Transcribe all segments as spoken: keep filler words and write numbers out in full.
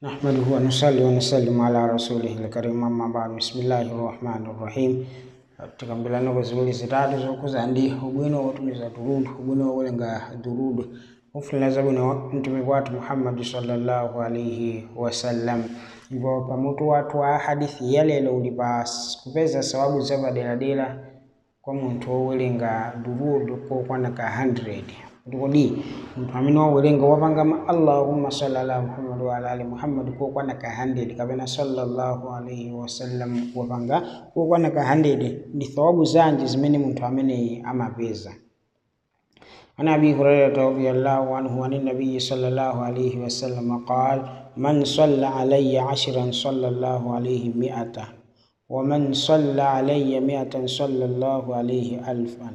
نحمده ونصلي ونسلم على رسوله الكريم أما بعد بسم الله الرحمن الرحيم tukambirana kwa zibuli zitatu zokuza ndi ubwino wotumiza durudu ubwino wolenga durudu ufuna zabwino mtume watu Muhammad sallallahu alayhi wasallam ibo pamutu watu wa hadithi ya lelo ulipa kupeza sababu za dela kwa muntu wolenga durudu kwa kwana ka one hundred ndikodi mtu amene wolenga wapanga ma Allahumma salli ala Muhammad wa ala ali Muhammad kwa kwana ka one hundred kabena sallallahu alayhi wasallam wapanga kwa kwana ka one hundred ndi thawabu zanji zimene muntu amene amapeza. Ana Abi Hurairah radhiyallahu anhu an nabiy sallallahu alayhi wasallam qala man salla alayya ashran sallallahu alayhi mi'atan wa man salla alayya mi'atan sallallahu alayhi alfan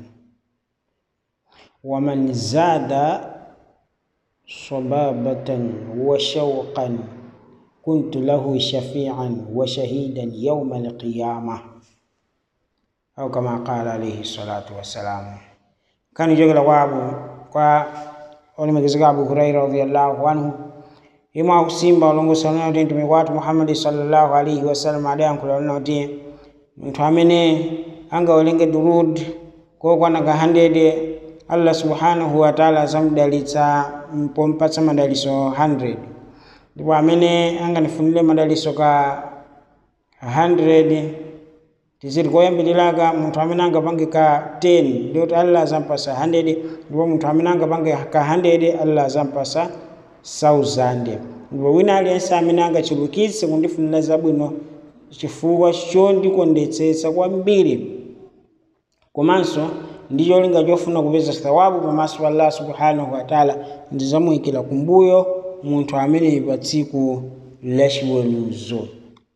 wa man zada sababatan wa shawqan kuntu lahu shafi'an wa shahidan yawm al-qiyamah au kama qala alayhi salatu wassalam. Kan jogala wabu kwa olimegezeka Abu Hurairah radhiyallahu anhu ima kusimba olongo sana ndi mtume watu Muhammad sallallahu alayhi wasallam adayan kulana ndi mtu amene anga olenge durud ko kwana ka one hundred Allah subhanahu wa ta'ala zamdalitsa mpompatsa madaliso one hundred ndipo amene anga nifunile madaliso ka one hundred tiziri koyambiliraga muntu amene anga pange ka ten ndoti Allah zampasa one hundred ndipo muntu amene anga pange ka one hundred Allah zampasa one thousand ndipo wina aliyense amene anga chulukitse kundifunira zabwino chifukwa cho ndikondetsetsa kwambiri komanso ndiyo linga jofuna kupeza thawabu pamaso pa Allah subhanahu wa ta'ala ndizamuyikira kumbuyo muntu amene ipatsiku lachiweruzo.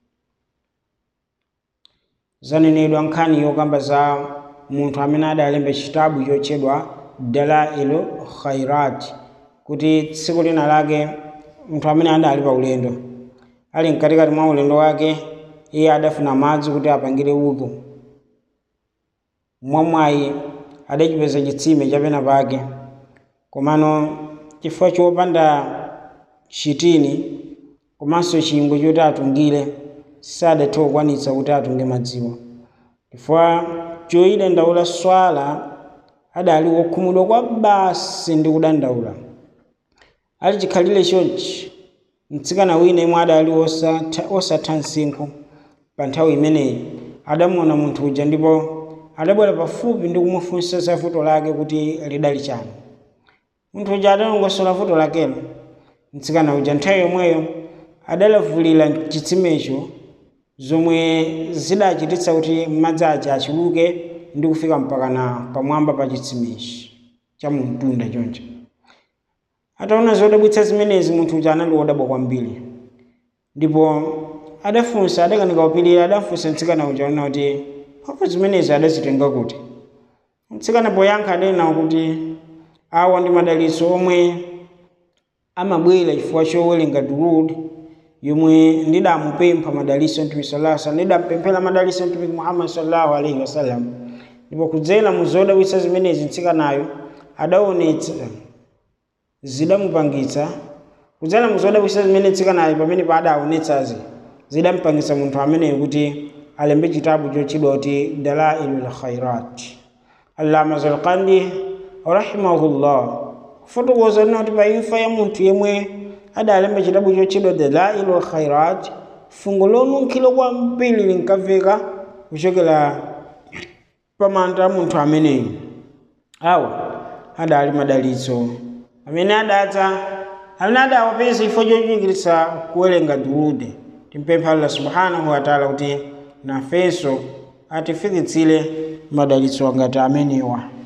Zanenedwa nkhani yokamba za muntu amene adalemba chitabu chochedwa Dalailu Khairat kuti tsiku lina lake muntu amene adali pa ulendo ali mkatikati mwa ulendo wake iye adafuna madzi kuti apangire udhu mwamwayi adachipeza chitsime chapena pake komano chifukwa chopanda chitini komanso chingwe choti atungire sadatha kukwanitsa kuti atunge madziwo chifukwa choyida ndaula swala adali wokhumudwa kwa basi ndi kudandaula. Ali chikhalire chonchi mtsikana wina imwe adali osatha msinkhu pa nthawi imeneyi adamuona munthu uja ndipo adabwera pafupi ndi kumufunsa za vuto lake kuti lidali chani. Munthu uja adalongosola vuto lakelo. Mtsikana uja nthawi yomweyo adalavulira chitsimecho zomwe zidachititsa kuti madzi aja achuluke ndi kufika mpaka na pamwamba pa chitsimechi cha mtunda choncho. Ataona zodabwitsa zimenezi munthu uja anali wodabwa kwambiri ndipo adafunsa adakanika kupirira adafunsa mtsikana uja ona kuti hapo zimenezi adazitenga kuti. Mtsikana poyankha adanena kuti awa ndi madalitso omwe amabwera chifukwa chowerenga durud yomwe ndidamupempha madalitso Mtume sallallahu alaihi wasallam ndidampemphera madalitso Mtume Muhammad sallallahu alaihi wasallam ndipo kudzera mu zodabwitsa zimenezi mtsikanayo adaonetsa zidamupangitsa kudzera mu zodabwitsa zimene mtsikanayo pamene padaonetsazi zidampangitsa munthu ameneyo kuti alembe chitabu chochidwa kuti Dalailul Khairat. Allama Zalqandi rahimahullah fotokoza noti pa imfa ya munthu yemwe adalemba chitabu chochidwa Dalailul Khairat fungo lonunkhira kwambiri linkamveka kuchokera pamanda munthu ameneyo. Awa adali madalitso amene adatsa amene adawapeza ifo chochingirisa kuwerenga durude. Timpempha Allah subhanahu wa ta'ala kuti nafenso atifikitsire madalitso ngati amenewa.